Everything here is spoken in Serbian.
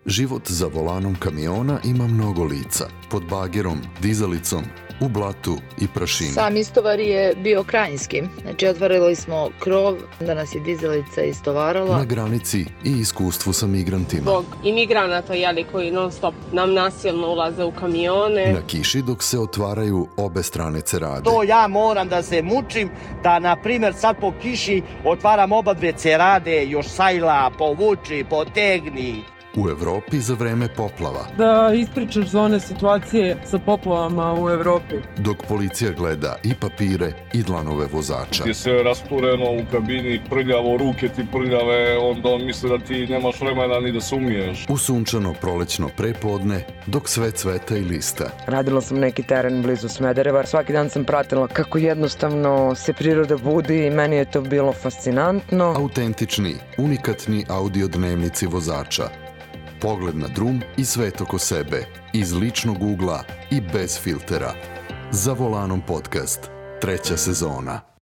Život za volanom kamiona ima mnogo lica. Pod bagerom, dizalicom, u blatu i prašini. Sam istovar je bio krajinski. Znači, otvarili smo krov da nas je dizalica istovarala. Na granici i iskustvu sa migrantima. Zbog imigranata, koji non stop nam nasilno ulaze u kamione. Na kiši dok se otvaraju obe strane cerade. To ja moram da se mučim, da na primjer sad po kiši otvaram oba dve cerade, još sajla, povuči, potegni. U Evropi za vreme poplava. Da ispričaš za one situacije sa poplavama u Evropi. Dok policija gleda i papire i dlanove vozača. Je sve rastureno u kabini, prljavo, ruke ti prljave, onda on misli da ti nemaš vremena ni da se umiješ. U sunčano prolećno prepodne, dok sve cveta i lista. Radila sam neki teren blizu Smedereva. Svaki dan sam pratila kako jednostavno se priroda budi i meni je to bilo fascinantno. Autentični, unikatni audio dnevnici vozača. Pogled na drum i svet oko sebe, iz ličnog ugla i bez filtera. Za volanom podcast, 3. sezona.